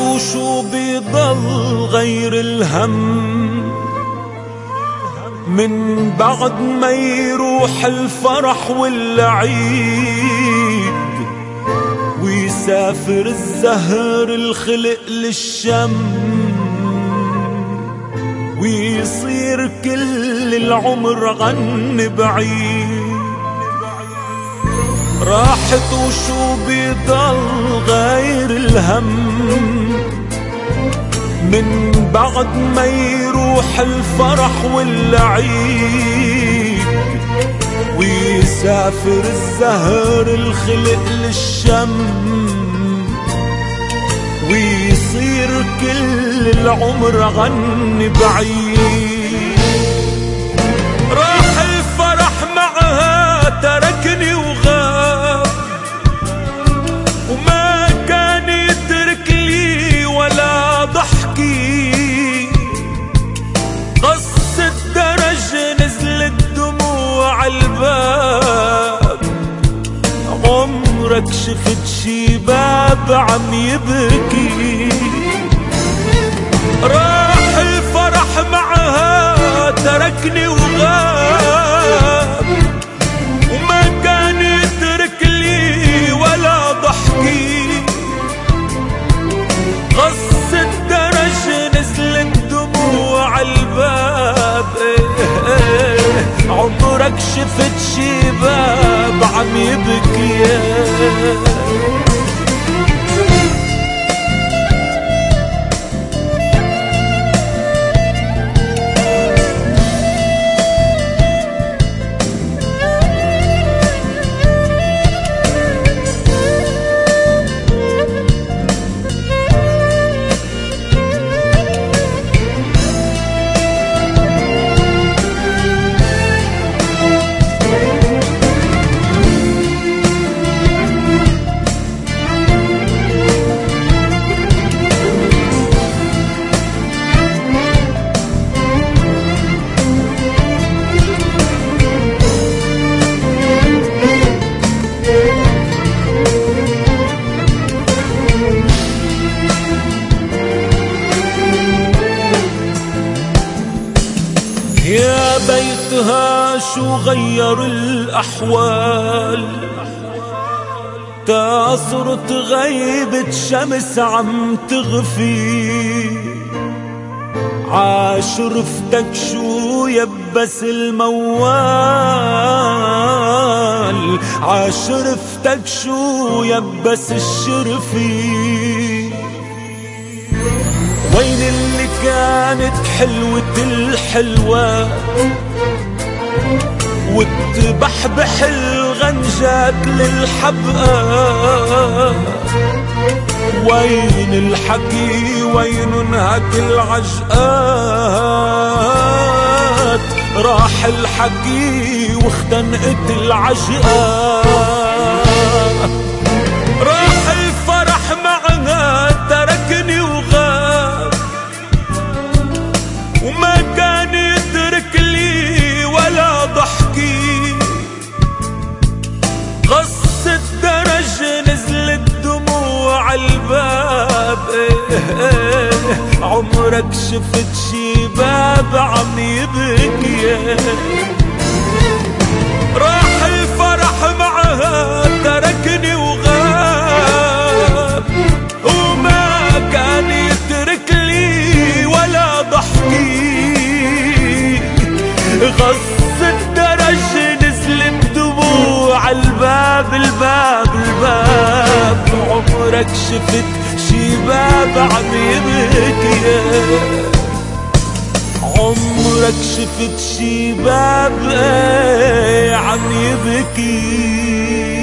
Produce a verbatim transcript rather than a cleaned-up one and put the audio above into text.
وشو بيضل غير الهم من بعد ما يروح الفرح والعيد ويسافر الزهر الخلق للشم ويصير كل العمر غن بعيد. راحت وشو بيضل غير الهم من بعد ما يروح الفرح والعيد ويسافر الزهر الخلق للشم ويصير كل العمر غن بعيد. راح الفرح معها تركني وغاب وما كان يترك لي ولا ضحكي. قص الدرج نزلت دموع الباب عمرك شفت شي باب عم يبكي. راح الفرح معها تركني وغاب وما كان يترك لي ولا ضحكي. قص الدرج نزلت دموع الباب عمرك شفت شي باب عم يبكي. يا بيتها شو غير الأحوال تا صرت غيبة شمس عم تغفي. عاشرفتك شو يبس الموال عاشرفتك شو يبس الشرفي. وين اللي كانت حلوة الحلوة وتبحبح الغنجات للحبقى. وين الحكي وين انهك العجقات. راح الحكي واختنقت العجقات. راح الفرح معها تركني وغاب وما كان يترك لي ولا ضحكي. قص الدرج نزلت دموع الباب عمرك شفت شي باب عم يبكي. راح الفرح معها تركني وغاب وما كان يترك لي ولا ضحكي. غص الدرج نزلت دموع الباب الباب الباب عمرك شفت شي باب عم يبكي. عمرك شفت شي باب عم يبكي.